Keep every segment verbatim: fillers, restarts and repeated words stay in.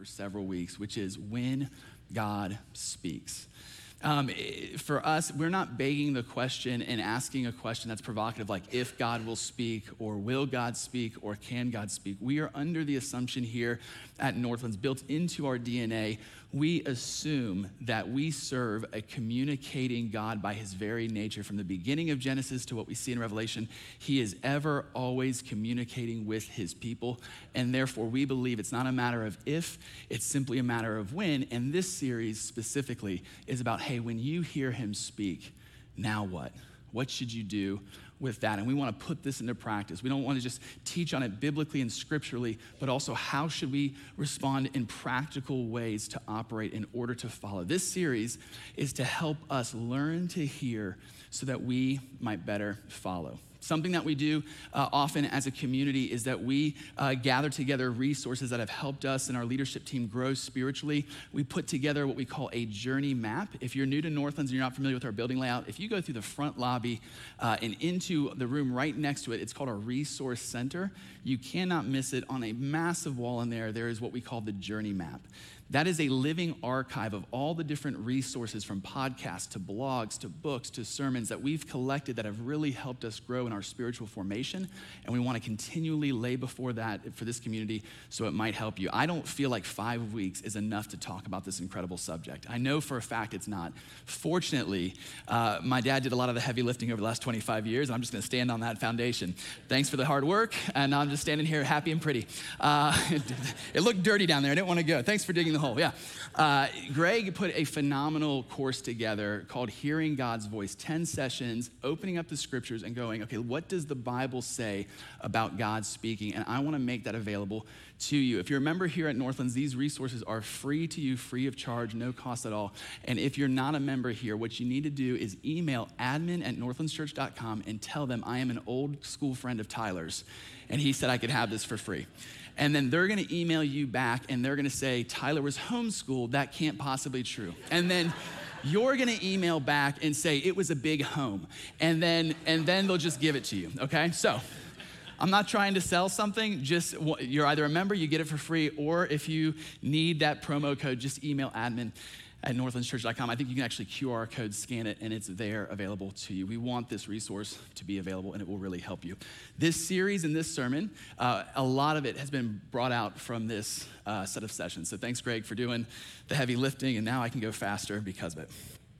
for several weeks, which is when God speaks. Um, for us, we're not begging the question and asking a question that's provocative, like if God will speak, or will God speak, or can God speak. We are under the assumption here at Northlands, built into our D N A, we assume that we serve a communicating God by his very nature. From the beginning of Genesis to what we see in Revelation, he is ever, always communicating with his people. And therefore, we believe it's not a matter of if, it's simply a matter of when. And this series specifically is about, hey, when you hear him speak, now what? What should you do with that? And we want to put this into practice. We don't want to just teach on it biblically and scripturally, but also how should we respond in practical ways to operate in order to follow. This series is to help us learn to hear so that we might better follow. Something that we do uh, often as a community is that we uh, gather together resources that have helped us and our leadership team grow spiritually. We put together what we call a journey map. If you're new to Northlands and you're not familiar with our building layout, if you go through the front lobby uh, and into the room right next to it, it's called a resource center. You cannot miss it. On a massive wall in there, there is what we call the journey map. That is a living archive of all the different resources, from podcasts to blogs to books to sermons, that we've collected that have really helped us grow in our spiritual formation. And we want to continually lay before that for this community so it might help you. I don't feel like five weeks is enough to talk about this incredible subject. I know for a fact it's not. Fortunately, uh, my dad did a lot of the heavy lifting over the last twenty-five years, and I'm just going to stand on that foundation. Thanks for the hard work, and I'm just standing here happy and pretty. Uh, it looked dirty down there. I didn't want to go. Thanks for digging the hole, yeah. Uh, Greg put a phenomenal course together called Hearing God's Voice, ten sessions, opening up the scriptures and going, okay, what does the Bible say about God speaking? And I want to make that available to you. If you're a member here at Northlands, these resources are free to you, free of charge, no cost at all. And if you're not a member here, what you need to do is email admin at northlands church dot com and tell them I am an old school friend of Tyler's, and he said I could have this for free. And then they're gonna email you back and they're gonna say, Tyler was homeschooled, that can't possibly be true. And then you're gonna email back and say, it was a big home. And then, and then they'll just give it to you, okay? So, I'm not trying to sell something, just you're either a member, you get it for free, or if you need that promo code, just email admin at northlands church dot com. I think you can actually Q R code scan it and it's there available to you. We want this resource to be available and it will really help you. This series and this sermon, uh, a lot of it has been brought out from this uh, set of sessions. So thanks, Greg, for doing the heavy lifting, and now I can go faster because of it.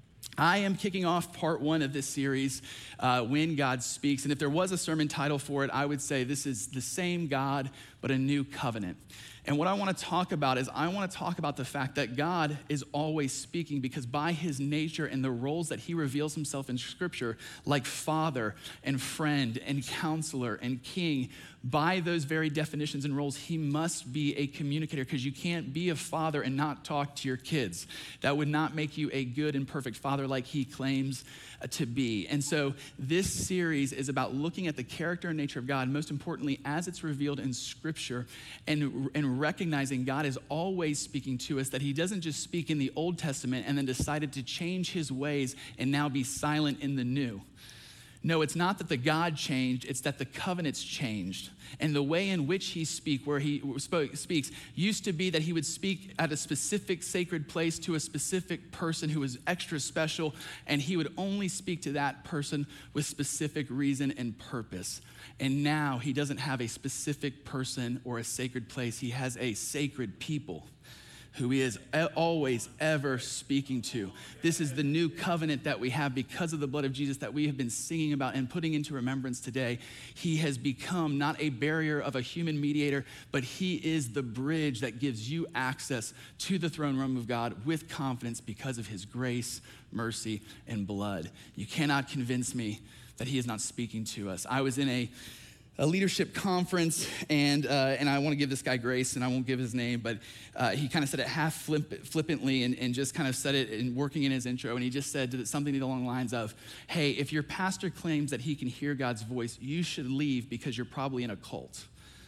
I am kicking off part one of this series, uh, When God Speaks. And if there was a sermon title for it, I would say this is the same God, but a new covenant. And what I want to talk about is I want to talk about the fact that God is always speaking, because by his nature and the roles that he reveals himself in Scripture, like father and friend and counselor and king, by those very definitions and roles, he must be a communicator, because you can't be a father and not talk to your kids. That would not make you a good and perfect father like he claims to be. And so this series is about looking at the character and nature of God, most importantly, as it's revealed in Scripture, and, and recognizing God is always speaking to us, that he doesn't just speak in the Old Testament and then decided to change his ways and now be silent in the New. No, it's not that the God changed, it's that the covenant's changed. And the way in which he speak, where he spoke, speaks, used to be that he would speak at a specific sacred place to a specific person who was extra special, and he would only speak to that person with specific reason and purpose. And now he doesn't have a specific person or a sacred place, he has a sacred people who he is always ever speaking to. This is the new covenant that we have because of the blood of Jesus that we have been singing about and putting into remembrance today. He has become not a barrier of a human mediator, but he is the bridge that gives you access to the throne room of God with confidence because of his grace, mercy, and blood. You cannot convince me that he is not speaking to us. I was in a a leadership conference, and uh, and I want to give this guy grace, and I won't give his name, but uh, he kind of said it half flip, flippantly and, and just kind of said it in working in his intro, and he just said something along the lines of, hey, if your pastor claims that he can hear God's voice, you should leave because you're probably in a cult.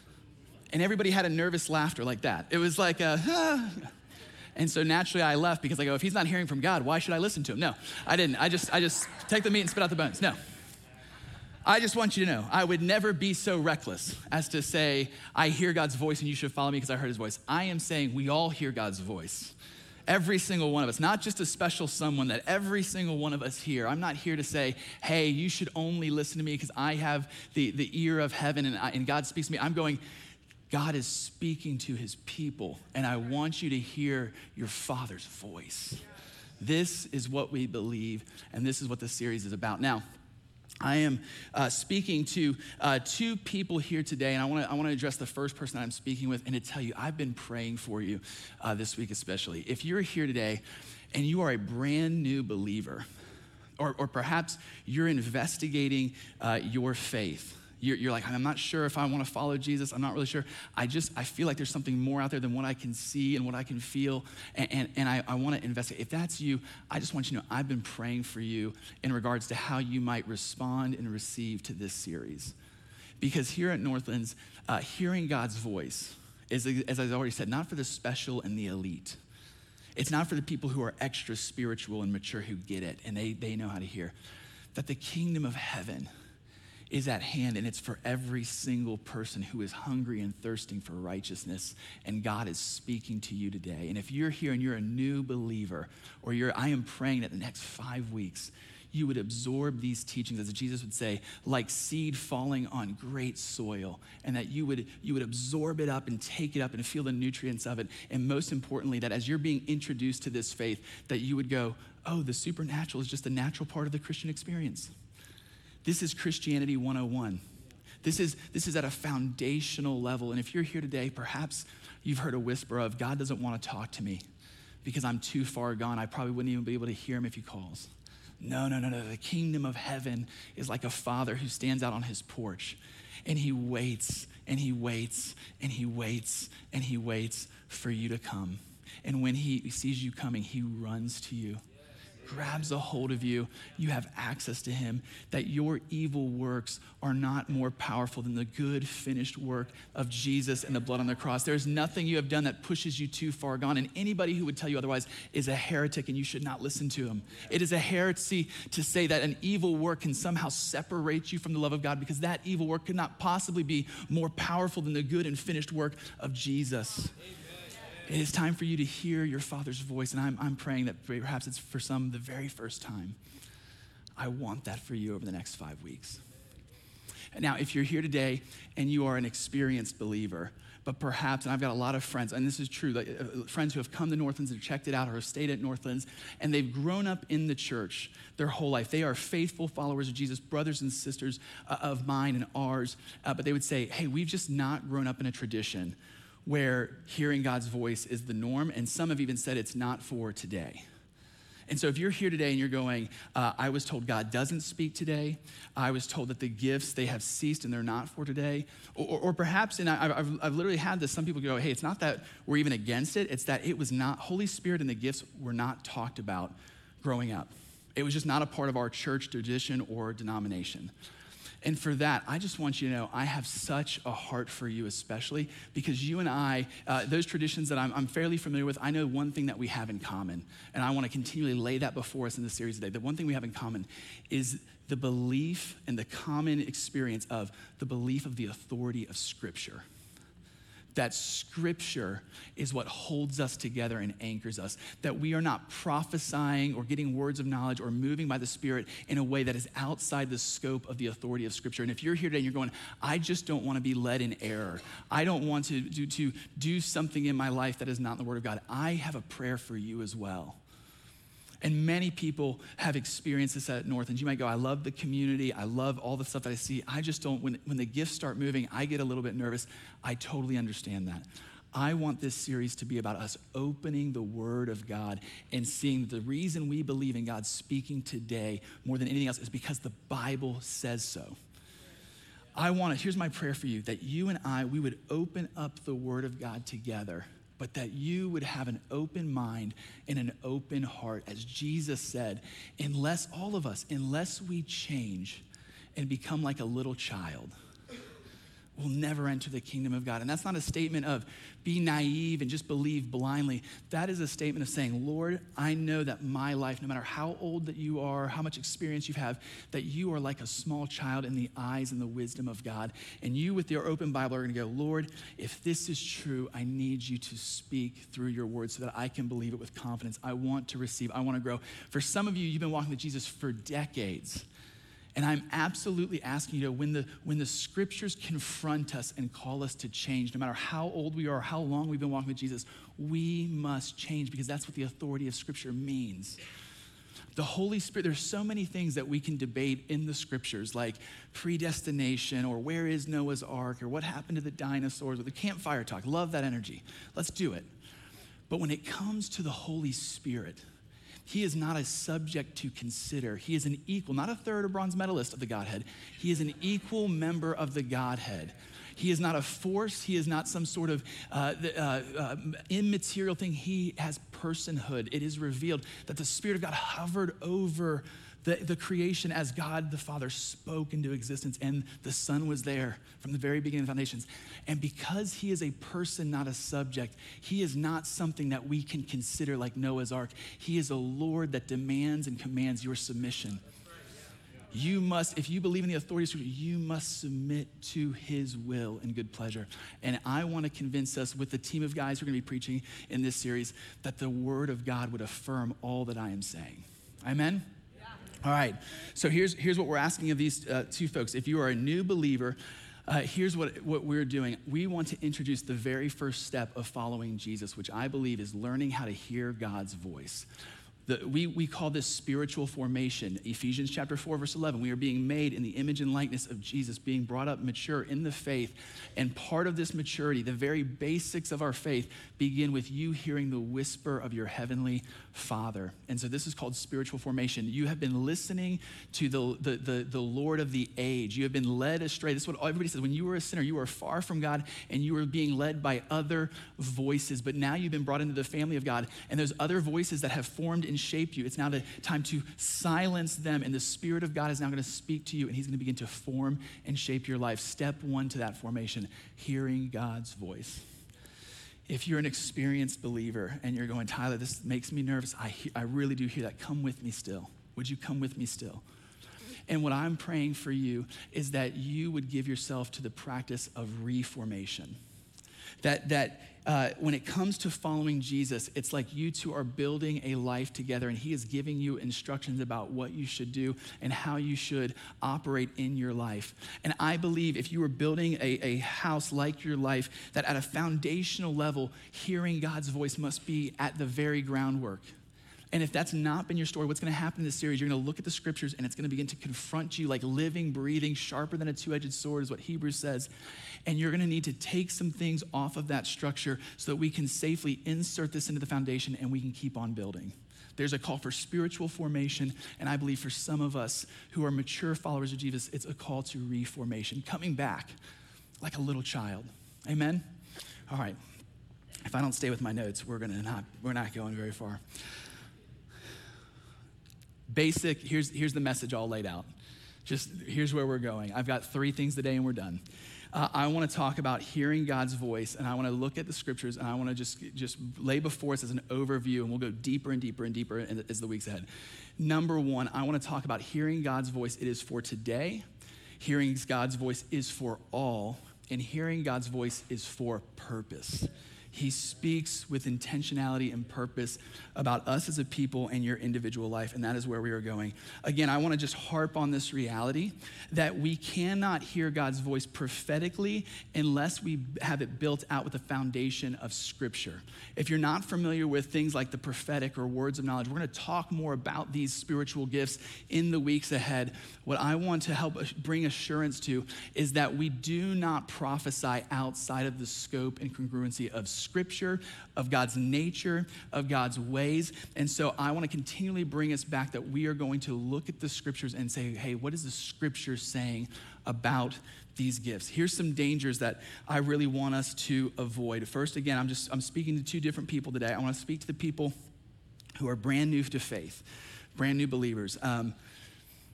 And everybody had a nervous laughter like that. It was like a, ah. And so naturally I left because I go, if he's not hearing from God, why should I listen to him? No, I didn't. I just, I just take the meat and spit out the bones. No. I just want you to know, I would never be so reckless as to say, I hear God's voice and you should follow me because I heard his voice. I am saying we all hear God's voice. Every single one of us, not just a special someone, that every single one of us hear. I'm not here to say, hey, you should only listen to me because I have the, the ear of heaven and, I, and God speaks to me. I'm going, God is speaking to his people, and I want you to hear your Father's voice. This is what we believe, and this is what this series is about. Now, I am uh, speaking to uh, two people here today, and I want to I want to address the first person that I'm speaking with and to tell you, I've been praying for you uh, this week especially. If you're here today and you are a brand new believer, or, or perhaps you're investigating uh, your faith, You're, you're like, I'm not sure if I want to follow Jesus. I'm not really sure. I just, I feel like there's something more out there than what I can see and what I can feel. And, and, and I, I want to investigate. If that's you, I just want you to know I've been praying for you in regards to how you might respond and receive to this series. Because here at Northlands, uh, hearing God's voice is, as I've already said, not for the special and the elite. It's not for the people who are extra spiritual and mature who get it and they, they know how to hear. That the kingdom of heaven is at hand, and it's for every single person who is hungry and thirsting for righteousness, and God is speaking to you today. And if you're here and you're a new believer, or you're, I am praying that the next five weeks, you would absorb these teachings, as Jesus would say, like seed falling on great soil, and that you would, you would absorb it up and take it up and feel the nutrients of it. And most importantly, that as you're being introduced to this faith, that you would go, oh, the supernatural is just a natural part of the Christian experience. This is Christianity one oh one. This is, this is at a foundational level. And if you're here today, perhaps you've heard a whisper of, God doesn't want to talk to me because I'm too far gone. I probably wouldn't even be able to hear him if he calls. No, no, no, no. The kingdom of heaven is like a father who stands out on his porch and he waits and he waits and he waits and he waits for you to come. And when he sees you coming, he runs to you, grabs a hold of you. You have access to him, that your evil works are not more powerful than the good finished work of Jesus and the blood on the cross. There's nothing you have done that pushes you too far gone, and anybody who would tell you otherwise is a heretic and you should not listen to him. It is a heresy to say that an evil work can somehow separate you from the love of God, because that evil work could not possibly be more powerful than the good and finished work of Jesus. It is time for you to hear your Father's voice, and I'm, I'm praying that perhaps it's for some the very first time. I want that for you over the next five weeks. Now, if you're here today and you are an experienced believer, but perhaps, and I've got a lot of friends, and this is true, like, uh, friends who have come to Northlands and checked it out or have stayed at Northlands, and they've grown up in the church their whole life. They are faithful followers of Jesus, brothers and sisters uh, of mine and ours, uh, but they would say, hey, we've just not grown up in a tradition where hearing God's voice is the norm, and some have even said it's not for today. And so if you're here today and you're going, uh, I was told God doesn't speak today, I was told that the gifts, they have ceased and they're not for today, or, or, or perhaps, and I, I've, I've literally had this, some people go, hey, it's not that we're even against it, it's that it was not, Holy Spirit and the gifts were not talked about growing up. It was just not a part of our church tradition or denomination. And for that, I just want you to know I have such a heart for you, especially because you and I, uh, those traditions that I'm, I'm fairly familiar with, I know one thing that we have in common, and I want to continually lay that before us in this series today. The one thing we have in common is the belief and the common experience of the belief of the authority of Scripture. That Scripture is what holds us together and anchors us. That we are not prophesying or getting words of knowledge or moving by the Spirit in a way that is outside the scope of the authority of Scripture. And if you're here today and you're going, I just don't want to be led in error. I don't want to do, to do something in my life that is not in the Word of God. I have a prayer for you as well. And many people have experienced this at Northlands. You might go, I love the community. I love all the stuff that I see. I just don't, when, when the gifts start moving, I get a little bit nervous. I totally understand that. I want this series to be about us opening the Word of God and seeing that the reason we believe in God speaking today more than anything else is because the Bible says so. I want to, here's my prayer for you, that you and I, we would open up the Word of God together, but that you would have an open mind and an open heart. As Jesus said, unless all of us, unless we change and become like a little child, will never enter the kingdom of God. And that's not a statement of be naive and just believe blindly. That is a statement of saying, Lord, I know that my life, no matter how old that you are, how much experience you have, that you are like a small child in the eyes and the wisdom of God. And you with your open Bible are gonna go, Lord, if this is true, I need you to speak through your word so that I can believe it with confidence. I want to receive, I wanna grow. For some of you, you've been walking with Jesus for decades. And I'm absolutely asking you to, when the, when the scriptures confront us and call us to change, no matter how old we are, how long we've been walking with Jesus, we must change because that's what the authority of scripture means. The Holy Spirit, there's so many things that we can debate in the scriptures, like predestination or where is Noah's Ark or what happened to the dinosaurs or the campfire talk. Love that energy. Let's do it. But when it comes to the Holy Spirit, he is not a subject to consider. He is an equal, not a third or bronze medalist of the Godhead. He is an equal member of the Godhead. He is not a force. He is not some sort of uh, uh, uh, immaterial thing. He has personhood. It is revealed that the Spirit of God hovered over the, the creation as God the Father spoke into existence, and the Son was there from the very beginning of the foundations. And because he is a person, not a subject, he is not something that we can consider like Noah's Ark. He is a Lord that demands and commands your submission. You must, if you believe in the authority of Scripture, you must submit to his will and good pleasure. And I want to convince us with the team of guys who are going to be preaching in this series that the word of God would affirm all that I am saying. Amen? All right, so here's, here's what we're asking of these uh, two folks. If you are a new believer, uh, here's what, what we're doing. We want to introduce the very first step of following Jesus, which I believe is learning how to hear God's voice. The, we, we call this spiritual formation. Ephesians chapter four, verse eleven, we are being made in the image and likeness of Jesus, being brought up mature in the faith. And part of this maturity, the very basics of our faith, begin with you hearing the whisper of your heavenly Father. And so this is called spiritual formation. You have been listening to the, the, the, the Lord of the age. You have been led astray. This is what everybody says. When you were a sinner, you were far from God and you were being led by other voices. But now you've been brought into the family of God, and those other voices that have formed and shaped you, it's now the time to silence them, and the Spirit of God is now going to speak to you, and he's going to begin to form and shape your life. Step one to that formation, hearing God's voice. If you're an experienced believer and you're going, Tyler, this makes me nervous, I, he- I really do hear that. Come with me still. Would you come with me still? And what I'm praying for you is that you would give yourself to the practice of reformation. That, that uh, when it comes to following Jesus, it's like you two are building a life together, and he is giving you instructions about what you should do and how you should operate in your life. And I believe if you are building a, a house like your life, that at a foundational level, hearing God's voice must be at the very groundwork. And if that's not been your story, what's gonna happen in this series, you're gonna look at the scriptures and it's gonna begin to confront you like living, breathing, sharper than a two-edged sword is what Hebrews says. And you're gonna need to take some things off of that structure so that we can safely insert this into the foundation and we can keep on building. There's a call for spiritual formation, and I believe for some of us who are mature followers of Jesus, it's a call to reformation, coming back like a little child. Amen? All right, if I don't stay with my notes, we're gonna not, we're not going very far. Basic, here's, here's the message all laid out. Just here's where we're going. I've got three things today and we're done. Uh, I want to talk about hearing God's voice, and I want to look at the scriptures, and I want to just, just lay before us as an overview, and we'll go deeper and deeper and deeper in, as the weeks ahead. Number one, I want to talk about hearing God's voice. It is for today. Hearing God's voice is for all, and hearing God's voice is for purpose. He speaks with intentionality and purpose about us as a people and your individual life, and that is where we are going. Again, I want to just harp on this reality that we cannot hear God's voice prophetically unless we have it built out with the foundation of Scripture. If you're not familiar with things like the prophetic or words of knowledge, we're going to talk more about these spiritual gifts in the weeks ahead. What I want to help bring assurance to is that we do not prophesy outside of the scope and congruency of Scripture, of God's nature, of God's ways. And so I want to continually bring us back that we are going to look at the scriptures and say, hey, what is the scripture saying about these gifts? Here's some dangers that I really want us to avoid. First, again, I'm just, I'm speaking to two different people today. I want to speak to the people who are brand new to faith, brand new believers. Um,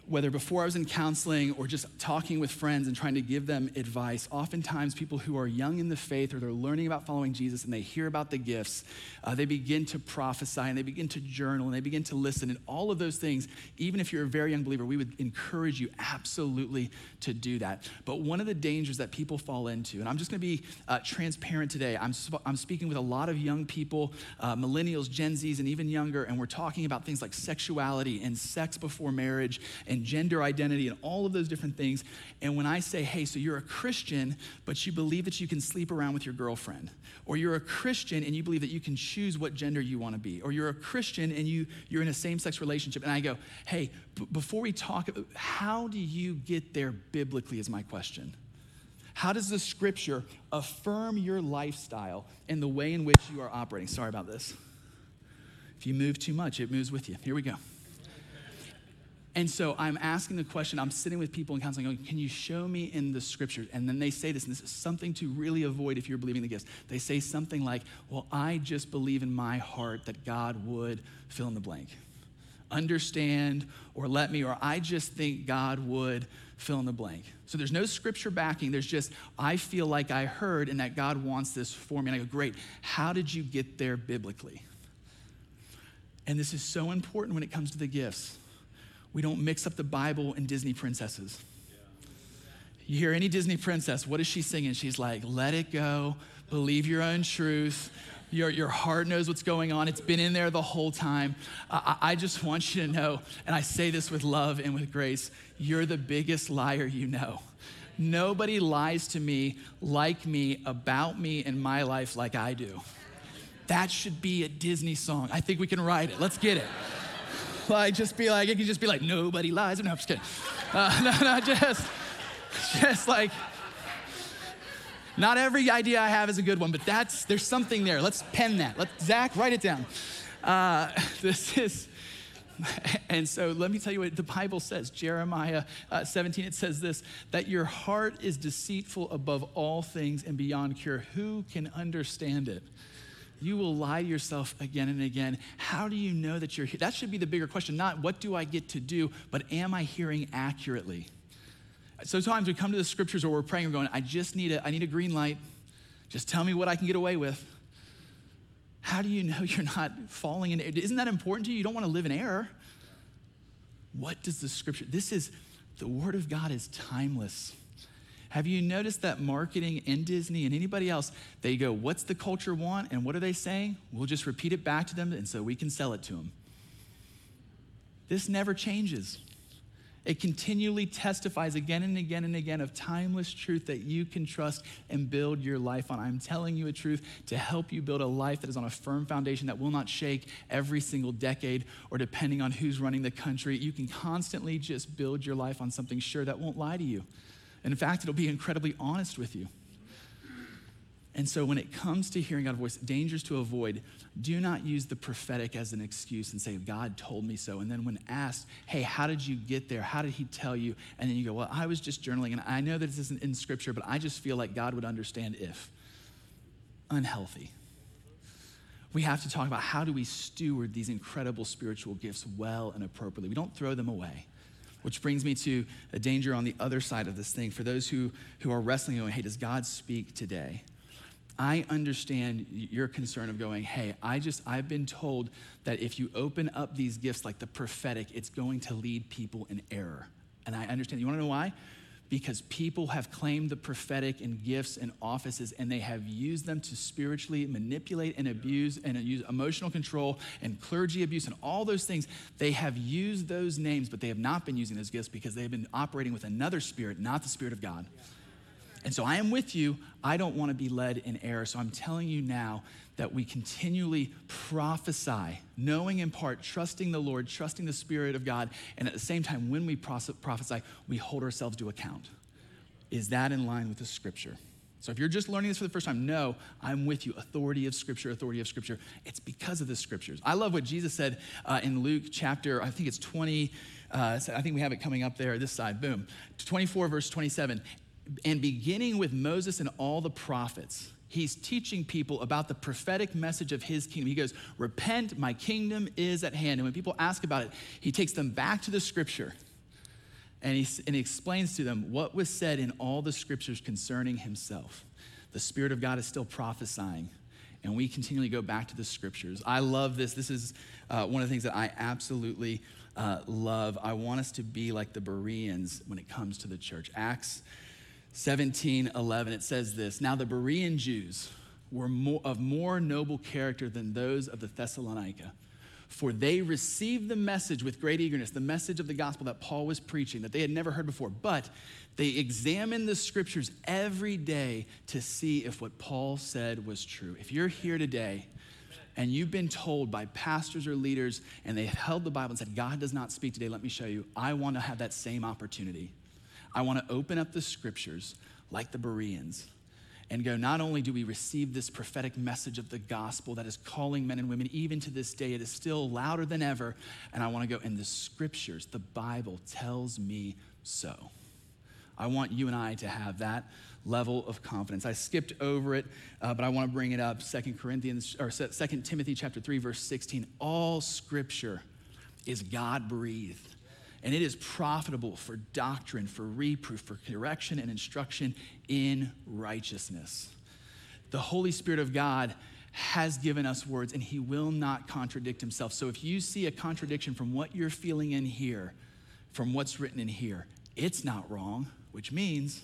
whether before I was in counseling or just talking with friends and trying to give them advice, oftentimes people who are young in the faith or they're learning about following Jesus and they hear about the gifts, uh, they begin to prophesy and they begin to journal and they begin to listen, and all of those things, even if you're a very young believer, we would encourage you absolutely to do that. But one of the dangers that people fall into, and I'm just gonna be uh, transparent today, I'm, sp- I'm speaking with a lot of young people, uh, millennials, Gen Zs, and even younger, and we're talking about things like sexuality and sex before marriage and gender identity and all of those different things. And when I say, hey, so you're a Christian, but you believe that you can sleep around with your girlfriend, or you're a Christian and you believe that you can choose what gender you want to be, or you're a Christian and you, you're in a same-sex relationship, and I go, hey, b- before we talk, how do you get there biblically is my question. How does the scripture affirm your lifestyle and the way in which you are operating? Sorry about this. If you move too much, it moves with you. Here we go. And so I'm asking the question, I'm sitting with people in counseling going, can you show me in the scriptures? And then they say this, and this is something to really avoid if you're believing the gifts. They say something like, well, I just believe in my heart that God would fill in the blank. Understand or let me, or I just think God would fill in the blank. So there's no scripture backing. There's just, I feel like I heard and that God wants this for me. And I go, great, how did you get there biblically? And this is so important when it comes to the gifts. We don't mix up the Bible and Disney princesses. You hear any Disney princess, what is she singing? She's like, let it go, believe your own truth. Your, your heart knows what's going on. It's been in there the whole time. I, I just want you to know, and I say this with love and with grace, you're the biggest liar you know. Nobody lies to me, like me, about me and my life like I do. That should be a Disney song. I think we can write it. Let's get it. Like, just be like, it could just be like, nobody lies. No, I'm just kidding. Uh, no, no, just, just like, not every idea I have is a good one, but that's, there's something there. Let's pen that. Let Zach, write it down. Uh, this is, and so let me tell you what the Bible says. Jeremiah uh, seventeen, it says this, that your heart is deceitful above all things and beyond cure. Who can understand it? You will lie to yourself again and again. How do you know that you're here? That should be the bigger question, not what do I get to do, but am I hearing accurately? Sometimes we come to the scriptures or we're praying, we're going, I just need a, I need a green light. Just tell me what I can get away with. How do you know you're not falling in? Isn't that important to you? You don't want to live in error. What does the scripture, this is, the word of God is timeless. Have you noticed that marketing and Disney and anybody else, they go, what's the culture want? And what are they saying? We'll just repeat it back to them and so we can sell it to them. This never changes. It continually testifies again and again and again of timeless truth that you can trust and build your life on. I'm telling you a truth to help you build a life that is on a firm foundation that will not shake every single decade or depending on who's running the country. You can constantly just build your life on something sure that won't lie to you. And in fact, it'll be incredibly honest with you. And so when it comes to hearing God's voice, dangers to avoid, do not use the prophetic as an excuse and say, God told me so. And then when asked, hey, how did you get there? How did he tell you? And then you go, well, I was just journaling, and I know that this isn't in scripture, but I just feel like God would understand if. Unhealthy. We have to talk about how do we steward these incredible spiritual gifts well and appropriately. We don't throw them away. Which brings me to a danger on the other side of this thing. For those who, who are wrestling, going, hey, does God speak today? I understand your concern of going, hey, I just, I've been told that if you open up these gifts like the prophetic, it's going to lead people in error. And I understand. You wanna know why? Because people have claimed the prophetic and gifts and offices, and they have used them to spiritually manipulate and abuse and use emotional control and clergy abuse and all those things. They have used those names, but they have not been using those gifts because they have been operating with another spirit, not the Spirit of God. And so I am with you. I don't want to be led in error. So I'm telling you now that we continually prophesy, knowing in part, trusting the Lord, trusting the Spirit of God. And at the same time, when we prophesy, we hold ourselves to account. Is that in line with the scripture? So if you're just learning this for the first time, no, I'm with you. Authority of scripture, authority of scripture. It's because of the scriptures. I love what Jesus said uh, in Luke chapter, I think it's twenty, uh, I think we have it coming up there, this side, boom. twenty-four verse twenty-seven. And beginning with Moses and all the prophets, he's teaching people about the prophetic message of his kingdom. He goes, repent, my kingdom is at hand. And when people ask about it, he takes them back to the scripture. And he, and he explains to them what was said in all the scriptures concerning himself. The Spirit of God is still prophesying, and we continually go back to the scriptures. I love this. This is uh, one of the things that I absolutely uh, love. I want us to be like the Bereans when it comes to the church. Acts seventeen eleven, it says this: "Now the Berean Jews were more, of more noble character than those of the Thessalonica, for they received the message with great eagerness," the message of the gospel that Paul was preaching that they had never heard before. "But they examined the scriptures every day to see if what Paul said was true." If you're here today and you've been told by pastors or leaders and they held the Bible and said, "God does not speak today, let me show you," I want to have that same opportunity. I want to open up the scriptures like the Bereans and go, not only do we receive this prophetic message of the gospel that is calling men and women, even to this day, it is still louder than ever. And I want to go, and the scriptures, the Bible tells me so. I want you and I to have that level of confidence. I skipped over it, uh, but I want to bring it up. Second Corinthians, or Second Timothy chapter three, verse sixteen. All scripture is God-breathed, and it is profitable for doctrine, for reproof, for correction and instruction in righteousness. The Holy Spirit of God has given us words, and he will not contradict himself. So if you see a contradiction from what you're feeling in here, from what's written in here, it's not wrong, which means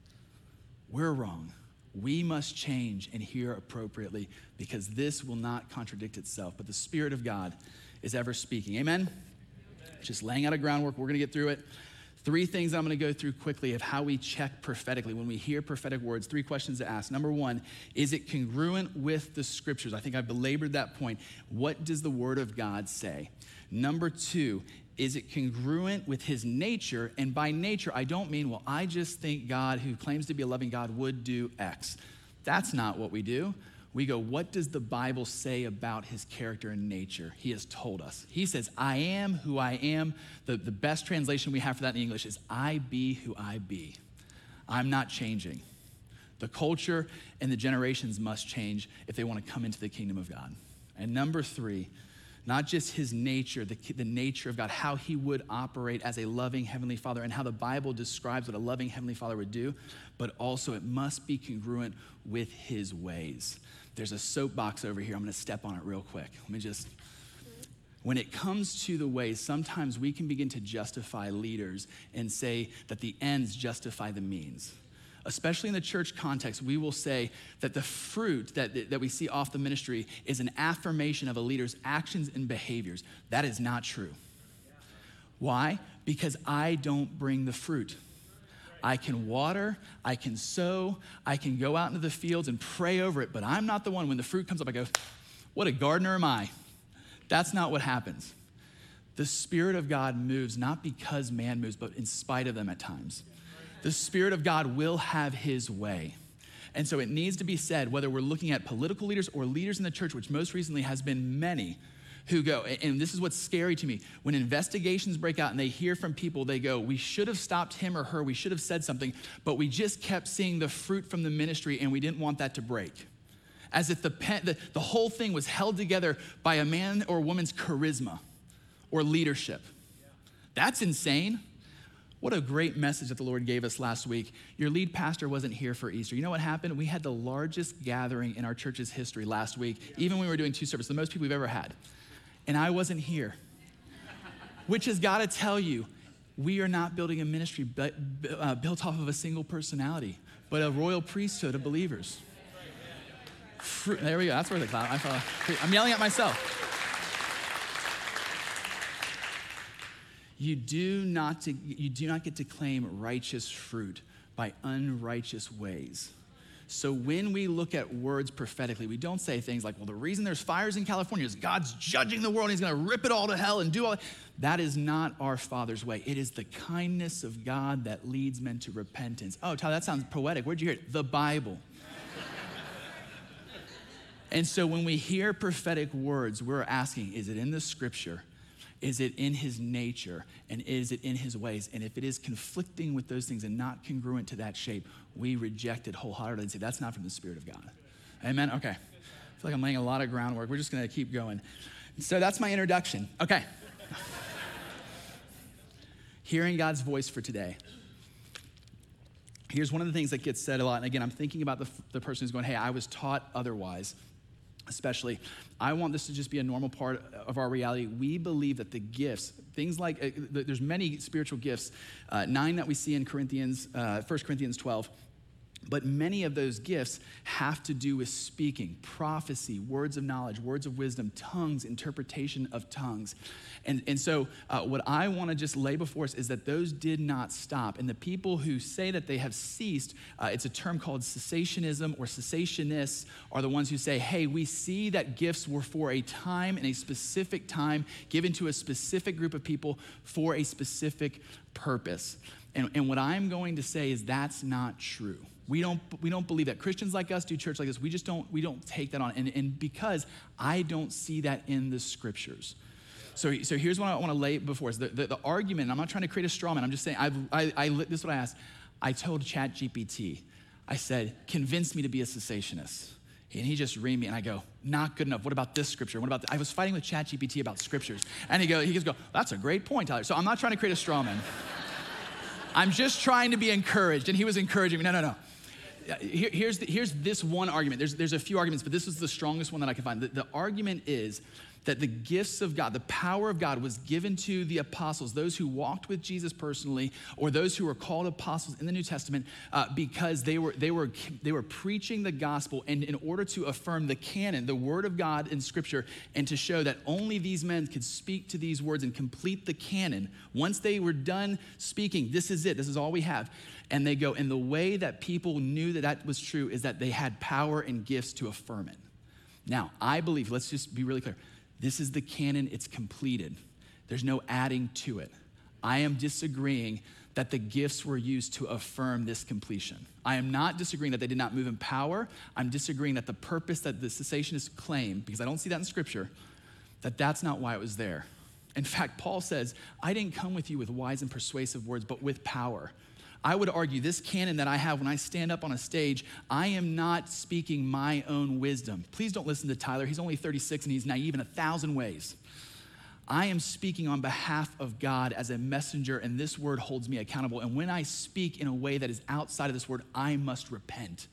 we're wrong. We must change and hear appropriately, because this will not contradict itself. But the Spirit of God is ever speaking. Amen? Just laying out a groundwork. We're going to get through it. Three things I'm going to go through quickly of how we check prophetically. When we hear prophetic words, three questions to ask. Number one, is it congruent with the scriptures? I think I've belabored that point. What does the word of God say? Number two, is it congruent with his nature? And by nature, I don't mean, well, I just think God, who claims to be a loving God, would do X. That's not what we do. We go, what does the Bible say about his character and nature? He has told us. He says, I am who I am. The, the best translation we have for that in English is, I be who I be. I'm not changing. The culture and the generations must change if they want to come into the kingdom of God. And number three, not just his nature, the, the nature of God, how he would operate as a loving heavenly father and how the Bible describes what a loving heavenly father would do, but also it must be congruent with his ways. There's a soapbox over here. I'm going to step on it real quick. Let me just, when it comes to the ways, sometimes we can begin to justify leaders and say that the ends justify the means. Especially in the church context, we will say that the fruit that, that we see off the ministry is an affirmation of a leader's actions and behaviors. That is not true. Why? Because I don't bring the fruit. I can water, I can sow, I can go out into the fields and pray over it, but I'm not the one. When the fruit comes up, I go, what a gardener am I? That's not what happens. The Spirit of God moves not because man moves, but in spite of them at times. The Spirit of God will have his way. And so it needs to be said, whether we're looking at political leaders or leaders in the church, which most recently has been many, who go, and this is what's scary to me, when investigations break out and they hear from people, they go, we should have stopped him or her, we should have said something, but we just kept seeing the fruit from the ministry and we didn't want that to break. As if the, pen, the, the whole thing was held together by a man or woman's charisma or leadership. That's insane. What a great message that the Lord gave us last week. Your lead pastor wasn't here for Easter. You know what happened? We had the largest gathering in our church's history last week, even when we were doing two services, the most people we've ever had. And I wasn't here, which has got to tell you, we are not building a ministry but, uh, built off of a single personality, but a royal priesthood of believers. Fruit, there we go. That's where the cloud. I thought, I'm yelling at myself. You do not to, you do not get to claim righteous fruit by unrighteous ways. So when we look at words prophetically, we don't say things like, well, the reason there's fires in California is God's judging the world and he's going to rip it all to hell and do all that. That is not our Father's way. It is the kindness of God that leads men to repentance. Oh, Tyler, that sounds poetic. Where'd you hear it? The Bible. And so when we hear prophetic words, we're asking, is it in the scripture? Is it in his nature? And is it in his ways? And if it is conflicting with those things and not congruent to that shape, we reject it wholeheartedly and say, that's not from the Spirit of God. Amen? Okay. I feel like I'm laying a lot of groundwork. We're just going to keep going. So that's my introduction. Okay. hearing God's voice for today. Here's one of the things that gets said a lot. And again, I'm thinking about the, the person who's going, hey, I was taught otherwise. Especially, I want this to just be a normal part of our reality. We believe that the gifts, things like, uh, there's many spiritual gifts, uh, nine that we see in Corinthians, uh, First Corinthians twelve, but many of those gifts have to do with speaking, prophecy, words of knowledge, words of wisdom, tongues, interpretation of tongues. And, and so uh, what I want to just lay before us is that those did not stop. And the people who say that they have ceased, uh, it's a term called cessationism or cessationists, are the ones who say, hey, we see that gifts were for a time and a specific time given to a specific group of people for a specific purpose. And, and what I'm going to say is that's not true. We don't, we don't believe that. Christians like us do church like this. We just don't, we don't take that on. And, and because I don't see that in the scriptures. So, so here's what I want to lay before us. The, the, the argument, I'm not trying to create a straw man. I'm just saying, I've, I, I, this is what I asked. I told ChatGPT, I said, convince me to be a cessationist. And he just read me, and I go, not good enough. What about this scripture? What about this? I was fighting with ChatGPT about scriptures. And he, go, he goes, go, that's a great point, Tyler. So I'm not trying to create a straw man. I'm just trying to be encouraged. And he was encouraging me. No, no, no. Here, here's, the, here's this one argument. There's, there's a few arguments, but this was the strongest one that I could find. The, the argument is that the gifts of God, the power of God was given to the apostles, those who walked with Jesus personally, or those who were called apostles in the New Testament, uh, because they were, they, were, they were preaching the gospel, and in order to affirm the canon, the word of God in Scripture, and to show that only these men could speak to these words and complete the canon. Once they were done speaking, this is it, this is all we have. And they go, and the way that people knew that that was true is that they had power and gifts to affirm it. Now, I believe, let's just be really clear, this is the canon, it's completed. There's no adding to it. I am disagreeing that the gifts were used to affirm this completion. I am not disagreeing that they did not move in power. I'm disagreeing that the purpose that the cessationists claim, because I don't see that in Scripture, that that's not why it was there. In fact, Paul says, I didn't come with you with wise and persuasive words, but with power. I would argue this canon that I have when I stand up on a stage, I am not speaking my own wisdom. Please don't listen to Tyler. He's only thirty-six and he's naive in a thousand ways. I am speaking on behalf of God as a messenger, and this word holds me accountable. And when I speak in a way that is outside of this word, I must repent.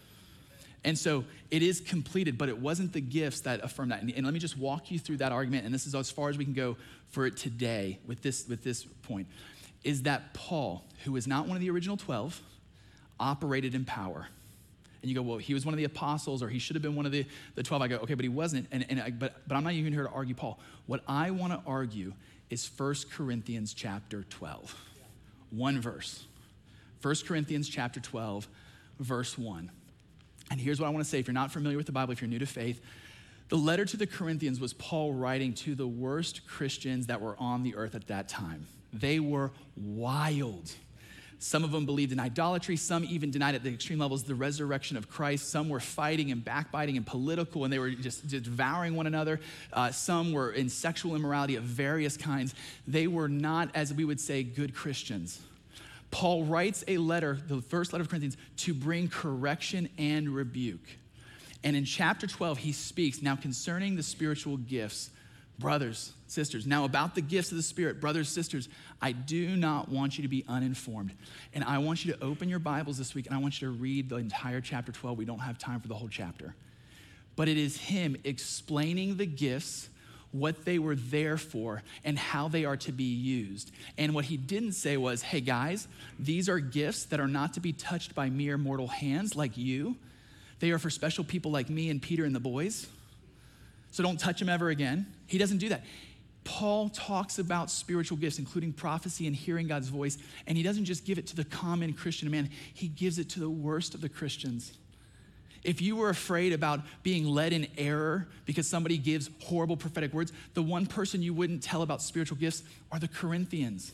And so it is completed, but it wasn't the gifts that affirm that. And, and let me just walk you through that argument, and this is as far as we can go for it today with this, with this point. Is that Paul, who is not one of the original twelve, operated in power. And you go, well, he was one of the apostles, or he should have been one of the, the twelve. I go, okay, but he wasn't. And, and I, but, but I'm not even here to argue Paul. What I want to argue is First Corinthians chapter twelve. One verse. First Corinthians chapter twelve, verse one. And here's what I want to say. If you're not familiar with the Bible, if you're new to faith, the letter to the Corinthians was Paul writing to the worst Christians that were on the earth at that time. They were wild. Some of them believed in idolatry. Some even denied at the extreme levels the resurrection of Christ. Some were fighting and backbiting and political, and they were just, just devouring one another. Uh, some were in sexual immorality of various kinds. They were not, as we would say, good Christians. Paul writes a letter, the first letter of Corinthians, to bring correction and rebuke. And in chapter twelve, he speaks, now concerning the spiritual gifts, brothers, sisters. Now about the gifts of the Spirit, brothers, sisters, I do not want you to be uninformed. And I want you to open your Bibles this week, and I want you to read the entire chapter twelve. We don't have time for the whole chapter. But it is him explaining the gifts, what they were there for, and how they are to be used. And what he didn't say was, hey guys, these are gifts that are not to be touched by mere mortal hands like you. They are for special people like me and Peter and the boys. So don't touch them ever again. He doesn't do that. Paul talks about spiritual gifts, including prophecy and hearing God's voice, and he doesn't just give it to the common Christian man. He gives it to the worst of the Christians. If you were afraid about being led in error because somebody gives horrible prophetic words, the one person you wouldn't tell about spiritual gifts are the Corinthians.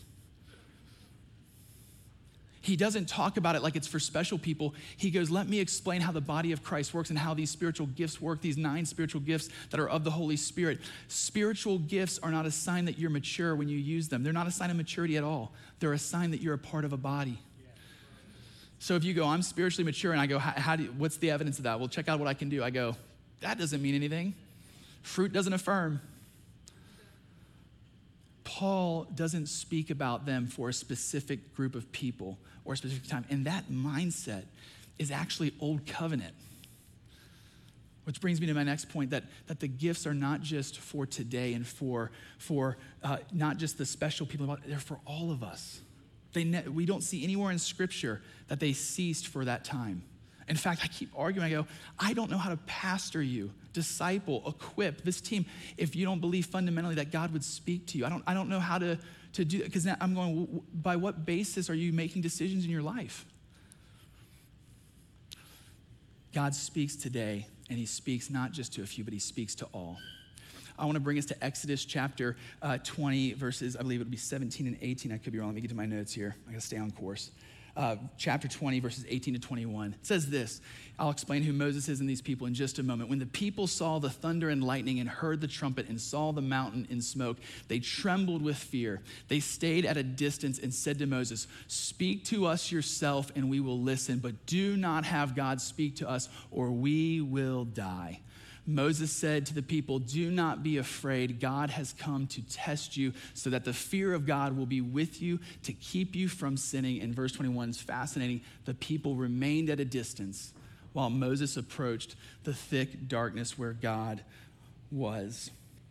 He doesn't talk about it like it's for special people. He goes, let me explain how the body of Christ works and how these spiritual gifts work, these nine spiritual gifts that are of the Holy Spirit. Spiritual gifts are not a sign that you're mature when you use them. They're not a sign of maturity at all. They're a sign that you're a part of a body. So if you go, I'm spiritually mature, and I go, how, how do you, what's the evidence of that? Well, check out what I can do. I go, that doesn't mean anything. Fruit doesn't affirm. Paul doesn't speak about them for a specific group of people or a specific time. And that mindset is actually old covenant. Which brings me to my next point, that, that the gifts are not just for today and for, for uh, not just the special people, they're for all of us. They ne- we don't see anywhere in Scripture that they ceased for that time. In fact, I keep arguing, I go, I don't know how to pastor you, disciple, equip this team if you don't believe fundamentally that God would speak to you. I don't, I don't know how to, to do that, because now I'm going, by what basis are you making decisions in your life? God speaks today, and he speaks not just to a few, but he speaks to all. I want to bring us to Exodus chapter uh, twenty, verses, I believe it would be seventeen and eighteen. I could be wrong. Let me get to my notes here. I got to stay on course. Uh, chapter twenty, verses eighteen to twenty-one. It says this. I'll explain who Moses is and these people in just a moment. When the people saw the thunder and lightning and heard the trumpet and saw the mountain in smoke, they trembled with fear. They stayed at a distance and said to Moses, "Speak to us yourself and we will listen, but do not have God speak to us or we will die." Moses said to the people, "Do not be afraid. God has come to test you so that the fear of God will be with you to keep you from sinning." And verse twenty-one is fascinating. The people remained at a distance while Moses approached the thick darkness where God was.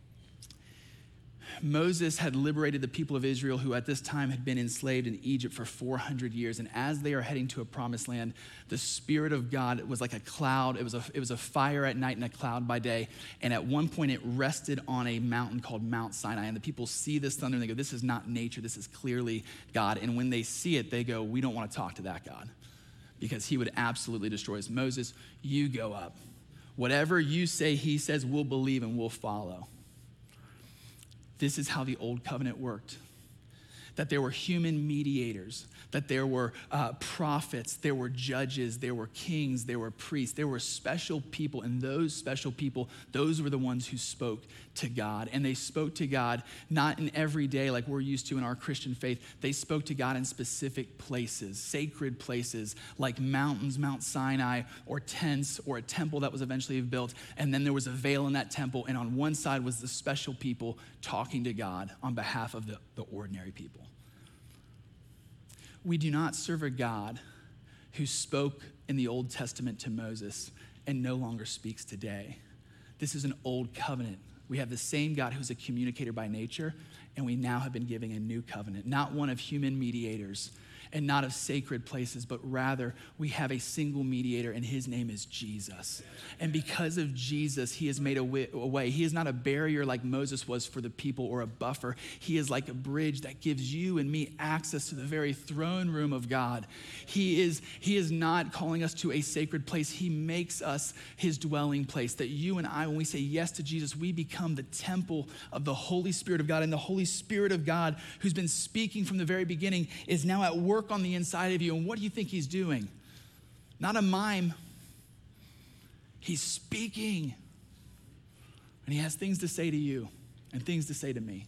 Moses had liberated the people of Israel, who at this time had been enslaved in Egypt for four hundred years. And as they are heading to a promised land, the Spirit of God was like a cloud. It was a, it was a fire at night and a cloud by day. And at one point it rested on a mountain called Mount Sinai. And the people see this thunder and they go, "This is not nature. This is clearly God." And when they see it, they go, "We don't want to talk to that God, because he would absolutely destroy us." Moses, you go up. Whatever you say, he says, we'll believe and we'll follow. This is how the old covenant worked. That there were human mediators, that there were uh, prophets, there were judges, there were kings, there were priests, there were special people, and those special people, those were the ones who spoke to God. And they spoke to God not in every day like we're used to in our Christian faith. They spoke to God in specific places, sacred places like mountains, Mount Sinai, or tents, or a temple that was eventually built. And then there was a veil in that temple, and on one side was the special people talking to God on behalf of the, the ordinary people. We do not serve a God who spoke in the Old Testament to Moses and no longer speaks today. This is an old covenant. We have the same God who's a communicator by nature, and we now have been giving a new covenant, not one of human mediators and not of sacred places, but rather we have a single mediator, and his name is Jesus. And because of Jesus, he has made a way. He is not a barrier like Moses was for the people, or a buffer. He is like a bridge that gives you and me access to the very throne room of God. He is, he is not calling us to a sacred place. He makes us his dwelling place, that you and I, when we say yes to Jesus, we become the temple of the Holy Spirit of God. And the Holy Spirit of God, who's been speaking from the very beginning, is now at work on the inside of you. And what do you think he's doing? Not a mime. He's speaking. And he has things to say to you and things to say to me.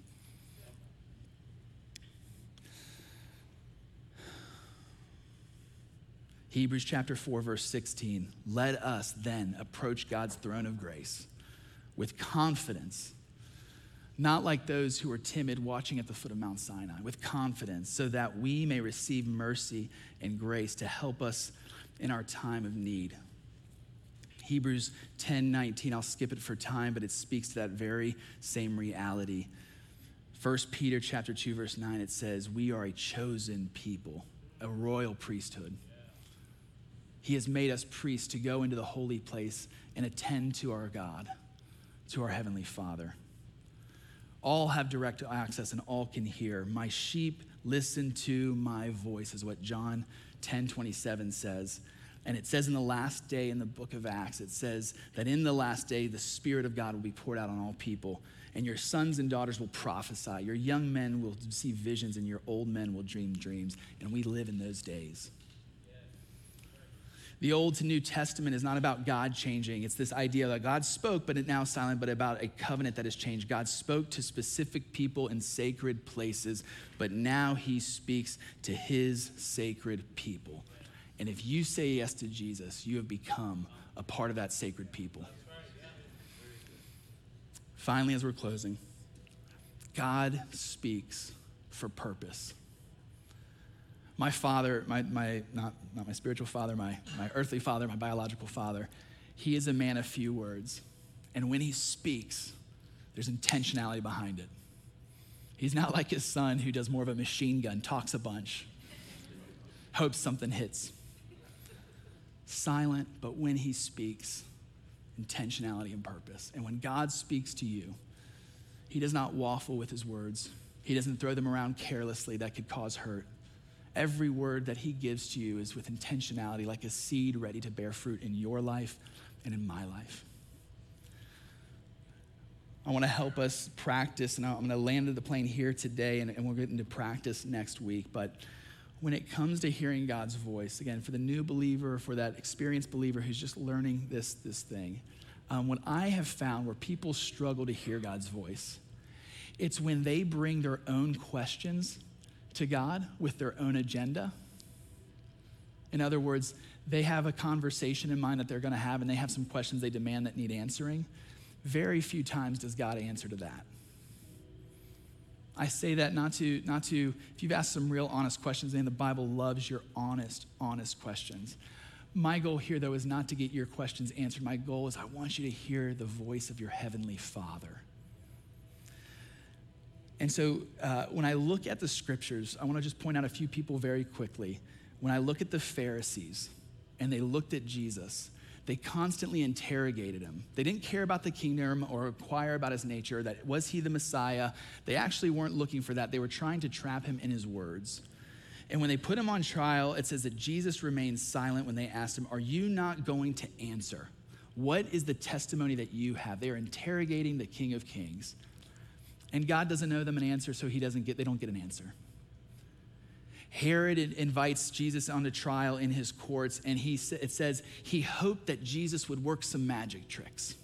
Hebrews chapter four, verse sixteen. Let us then approach God's throne of grace with confidence, not like those who are timid watching at the foot of Mount Sinai, with confidence, so that we may receive mercy and grace to help us in our time of need. Hebrews ten nineteen, I'll skip it for time, but it speaks to that very same reality. First Peter chapter two, verse nine, it says, we are a chosen people, a royal priesthood. He has made us priests to go into the holy place and attend to our God, to our heavenly Father. All have direct access and all can hear. My sheep listen to my voice, is what John ten twenty-seven says. And it says in the last day in the book of Acts, it says that in the last day, the Spirit of God will be poured out on all people. And your sons and daughters will prophesy. Your young men will see visions and your old men will dream dreams. And we live in those days. The Old to New Testament is not about God changing. It's this idea that God spoke, but it now silent, but about a covenant that has changed. God spoke to specific people in sacred places, but now he speaks to his sacred people. And if you say yes to Jesus, you have become a part of that sacred people. Finally, as we're closing, God speaks for purpose. My father, my, my not, not my spiritual father, my, my earthly father, my biological father, he is a man of few words. And when he speaks, there's intentionality behind it. He's not like his son who does more of a machine gun, talks a bunch, hopes something hits. Silent, but when he speaks, intentionality and purpose. And when God speaks to you, he does not waffle with his words. He doesn't throw them around carelessly that could cause hurt. Every word that he gives to you is with intentionality, like a seed ready to bear fruit in your life and in my life. I want to help us practice, and I'm going to land the plane here today, and, and we'll get into practice next week. But when it comes to hearing God's voice, again, for the new believer, for that experienced believer who's just learning this, this thing, um, what I have found where people struggle to hear God's voice, it's when they bring their own questions to God with their own agenda. In other words, they have a conversation in mind that they're going to have, and they have some questions they demand that need answering. Very few times does God answer to that. I say that not to, not to, if you've asked some real honest questions, and the Bible loves your honest, honest questions. My goal here, though, is not to get your questions answered. My goal is I want you to hear the voice of your heavenly Father. And so uh, when I look at the scriptures, I want to just point out a few people very quickly. When I look at the Pharisees and they looked at Jesus, they constantly interrogated him. They didn't care about the kingdom or inquire about his nature, that was he the Messiah? They actually weren't looking for that. They were trying to trap him in his words. And when they put him on trial, it says that Jesus remained silent when they asked him, are you not going to answer? What is the testimony that you have? They are interrogating the King of Kings. And God doesn't know them an answer, so he doesn't get, they don't get an answer. Herod invites Jesus onto trial in his courts, and he it says he hoped that Jesus would work some magic tricks.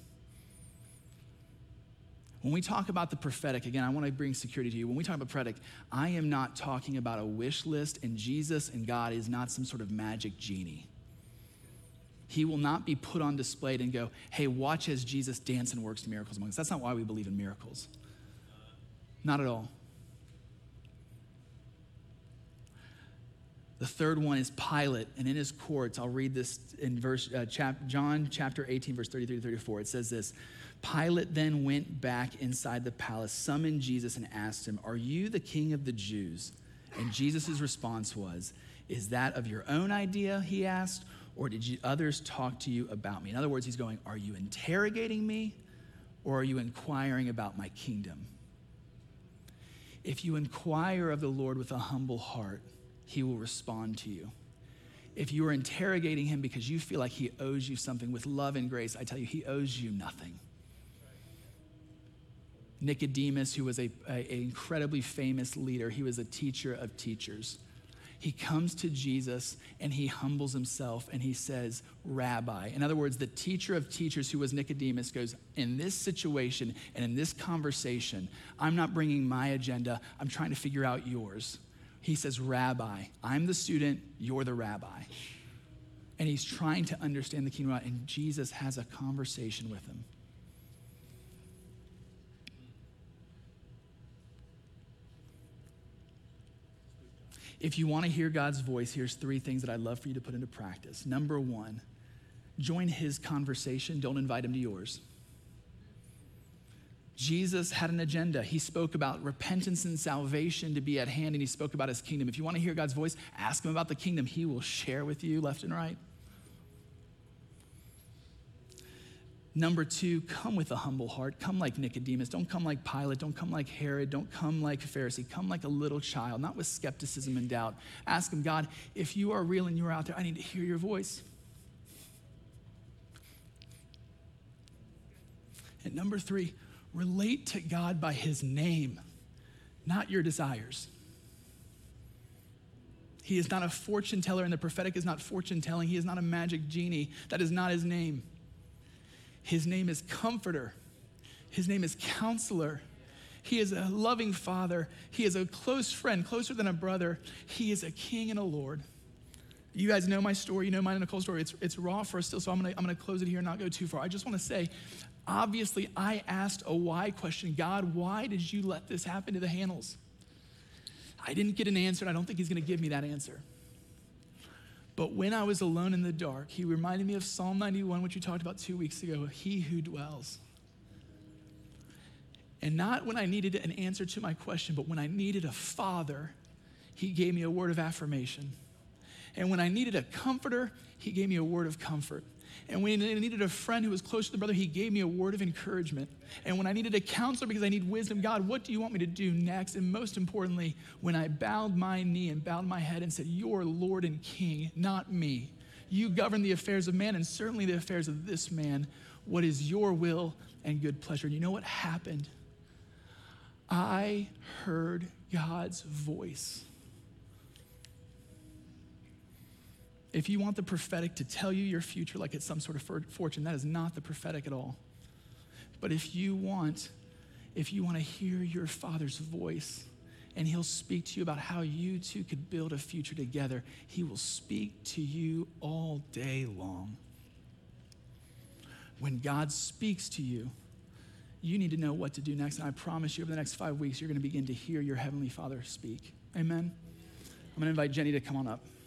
When we talk about the prophetic, again, I want to bring security to you. When we talk about prophetic, I am not talking about a wish list, and Jesus and God is not some sort of magic genie. He will not be put on display and go, hey, watch as Jesus dance and works miracles among us. That's not why we believe in miracles. Not at all. The third one is Pilate, and in his courts, I'll read this in verse uh, chap, John chapter eighteen, verse thirty-three to thirty-four. It says this, Pilate then went back inside the palace, summoned Jesus, and asked him, are you the king of the Jews? And Jesus' response was, is that of your own idea, he asked, or did you, others talk to you about me? In other words, he's going, are you interrogating me, or are you inquiring about my kingdom? If you inquire of the Lord with a humble heart, he will respond to you. If you are interrogating him because you feel like he owes you something with love and grace, I tell you, he owes you nothing. Nicodemus, who was a, a, a incredibly famous leader, he was a teacher of teachers. He comes to Jesus and he humbles himself and he says, Rabbi. In other words, the teacher of teachers, who was Nicodemus, goes, in this situation and in this conversation, I'm not bringing my agenda, I'm trying to figure out yours. He says, Rabbi, I'm the student, you're the rabbi. And he's trying to understand the kingdom of God, and Jesus has a conversation with him. If you want to hear God's voice, here's three things that I'd love for you to put into practice. Number one, join his conversation. Don't invite him to yours. Jesus had an agenda. He spoke about repentance and salvation to be at hand, and he spoke about his kingdom. If you want to hear God's voice, ask him about the kingdom. He will share with you left and right. Number two, come with a humble heart. Come like Nicodemus. Don't come like Pilate. Don't come like Herod. Don't come like a Pharisee. Come like a little child, not with skepticism and doubt. Ask him, God, if you are real and you are out there, I need to hear your voice. And number three, relate to God by his name, not your desires. He is not a fortune teller, and the prophetic is not fortune telling. He is not a magic genie. That is not his name. His name is Comforter. His name is Counselor. He is a loving Father. He is a close friend, closer than a brother. He is a King and a Lord. You guys know my story. You know mine and Nicole's story. It's, it's raw for us still, so I'm gonna, I'm gonna close it here and not go too far. I just wanna say, obviously I asked a why question. God, why did you let this happen to the Hanels? I didn't get an answer, and I don't think he's gonna give me that answer. But when I was alone in the dark, he reminded me of Psalm ninety-one, which we talked about two weeks ago, he who dwells. And not when I needed an answer to my question, but when I needed a father, he gave me a word of affirmation. And when I needed a comforter, he gave me a word of comfort. And when I needed a friend who was close to the brother, he gave me a word of encouragement. And when I needed a counselor because I need wisdom, God, what do you want me to do next? And most importantly, when I bowed my knee and bowed my head and said, you're Lord and King, not me. You govern the affairs of man and certainly the affairs of this man. What is your will and good pleasure? And you know what happened? I heard God's voice. If you want the prophetic to tell you your future like it's some sort of fortune, that is not the prophetic at all. But if you want, if you want to hear your Father's voice and he'll speak to you about how you two could build a future together, he will speak to you all day long. When God speaks to you, you need to know what to do next. And I promise you over the next five weeks, you're going to begin to hear your Heavenly Father speak. Amen? I'm going to invite Jenny to come on up.